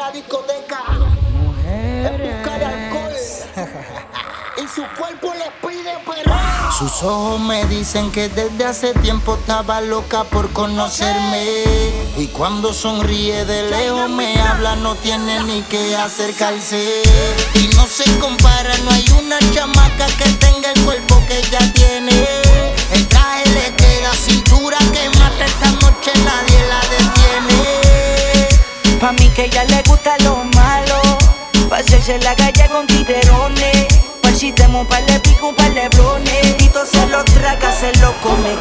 la discoteca en busca de alcohol y su cuerpo les pide perrar. Sus ojos me dicen que desde hace tiempo estaba loca por conocerme, y cuando sonríe de lejos me habla, no tiene ni que acercarse. Y no se compara, no hay una chamaca que tenga el cuerpo que ella tiene. El traje le queda, cintura que mata, esta noche nadie la detiene. Pa' mí que ella le gusta lo malo, pasearse en la calle con titerones. Pa' si temo un par de pico, un par de blones. Tito se lo traga, se lo come.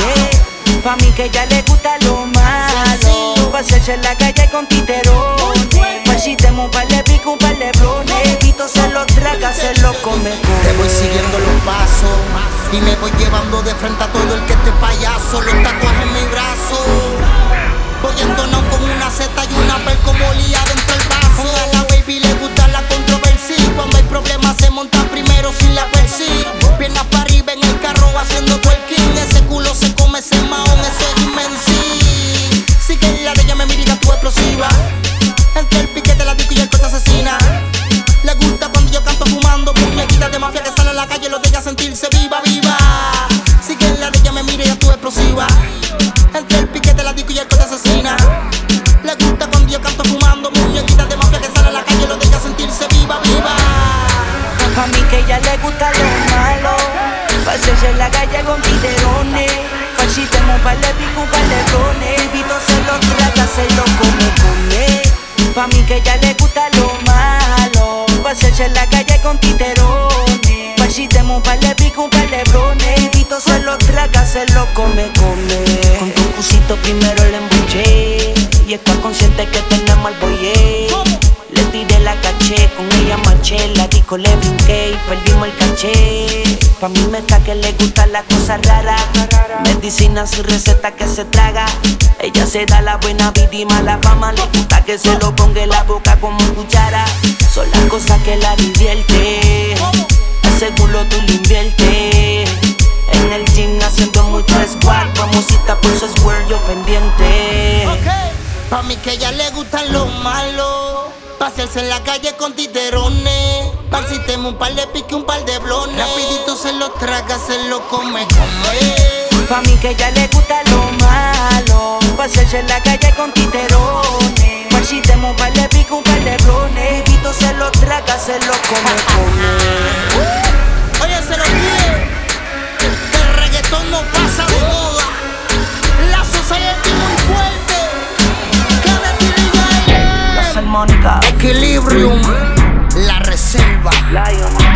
Pa' mí que ella le gusta lo malo, pasearse en la calle con titerones. Pa' si temo un par de pico, un par de blones. Tito se lo traga, se lo come. Te voy siguiendo los pasos y me voy llevando de frente a todo el que esté payaso. Los tatuajes en mi brazo, voy entonado con una seta y una pel como lía dentro del vaso. A la baby le gusta la controversia, cuando hay problemas se monta primero sin la persi. Piernas para arriba en el carro haciendo twerking, ese culo se come ese mahón, eso es inmensi. Sí que la de ella me mira tu explosiva, entre el piquete, la disco y el corte asesina. Le gusta cuando yo canto fumando, muñequita de mafia que sale a la calle, lo de ella sentirse viva, viva. Sí que la de ella me mira y tu explosiva, entre el piquete, la disco y el corte asesina. Le gusta cuando yo canto fumando, muñequita de mafia que sale a la calle, lo de ella sentirse viva, viva. Pa' mí que ella le gusta lo malo, pasearse en la calle con titerones. Pa' si tengo un par de pico, un par de blones. Tito se lo traga, se lo come. Pa' mí que ella le gusta lo malo, pasearse en la calle con titerones. Pa' si tengo un par de pico, un par de blones. Tito se lo traga, se lo come. Con tu cusito primero le embuché, y está consciente que tenemos al boye. Le tiré la caché, con ella marché, la disco le brinqué y perdimos el caché. Pa' mí me está que le gustan las cosas raras, medicina sin receta que se traga. Ella se da la buena vida y mala fama, le gusta que se lo ponga en la boca como cuchara. Son las cosas que la divierte, ese culo tú le inviertes. En el gym haciendo mucho squat, famosita por su square, yo pendiente. Pa' mí que ella le gustan los malos, pasearse en la calle con titerones. Par si temo un par de pique, un par de blones. Rapidito se lo traga, se lo come. Pa' mí que ella le gusta lo malo, pasearse en la calle con titerones. Par si temo un par de pique, un par de blones. Tito se lo traga, se lo come. Oye, se lo dije, que el reggaetón no pasa de moda. La society muy fuerte. La salmónica, Equilibrium, la reserva. Lion.